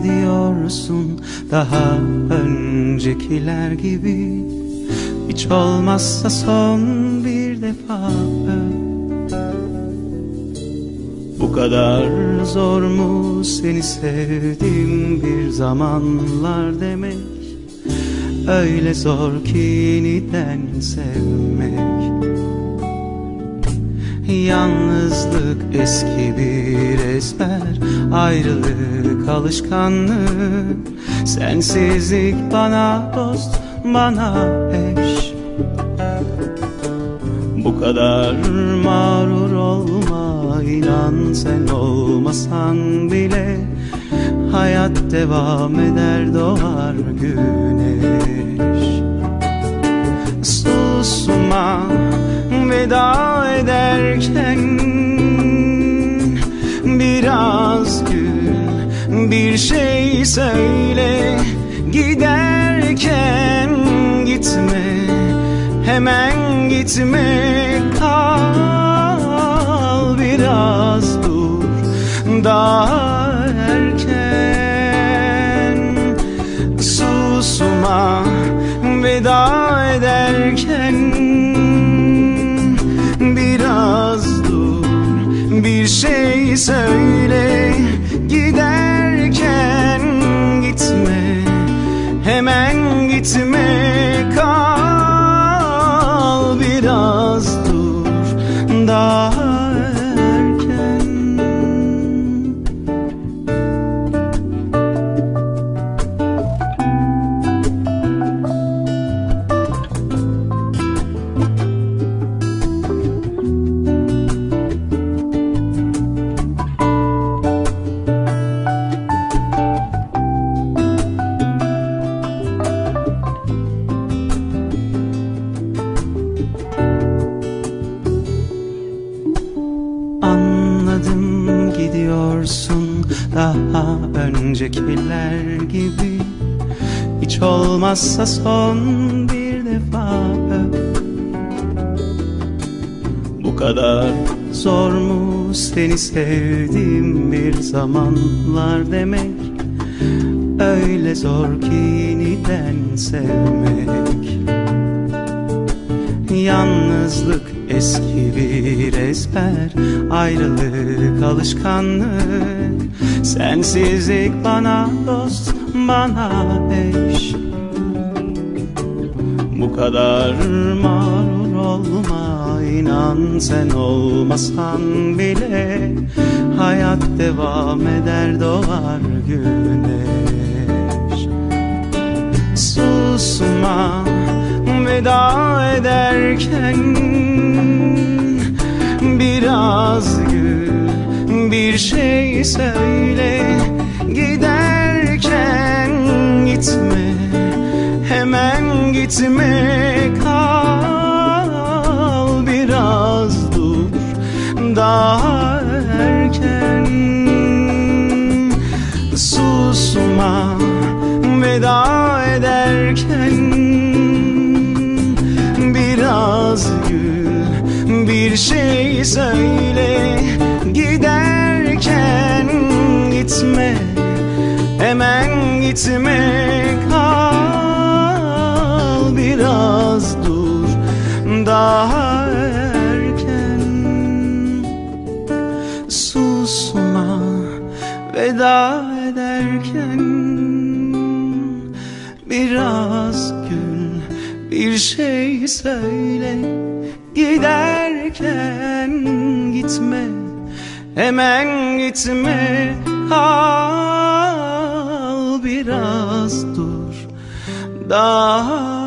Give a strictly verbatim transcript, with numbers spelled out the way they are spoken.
gidiyorsun daha öncekiler gibi. Hiç olmazsa son bir defa öp. Bu kadar zor mu seni sevdim bir zamanlar demek? Öyle zor ki yeniden sevmek. Yalnızlık eski bir ezber, ayrılık alışkanlık, sensizlik bana dost, bana eş. Bu kadar mağrur olma, inan sen olmasan bile hayat devam eder, doğar güneş. Susma veda ederken, biraz gül, bir şey söyle. Giderken gitme, hemen gitme, kal biraz dur daha erken. Susma veda ederken, biraz dur bir şey söyle. Giderken gitme, hemen gitme, kal biraz dur daha erken. Anladım, gidiyorsun daha öncekiler gibi. Hiç olmazsa son bir defa öp. Bu kadar zor mu seni sevdim bir zamanlar demek? Öyle zor ki yeniden sevmek. Yalnızlık eski bir ezber, ayrılık alışkanlık, sensizlik bana dost, bana eş. Bu kadar mağrur olma, inan sen olmasan bile hayat devam eder, doğar güneş. Susma veda ederken, biraz gül, bir şey söyle. Giderken gitme, hemen gitme, kal biraz dur daha erken. Susma veda ederken, biraz gül, bir şey söyle. Giderken gitme, hemen gitme, kal biraz dur daha erken. Susma veda ederken, biraz gül, bir şey söyle. Giderken gitme, hemen gitme, kal biraz dur daha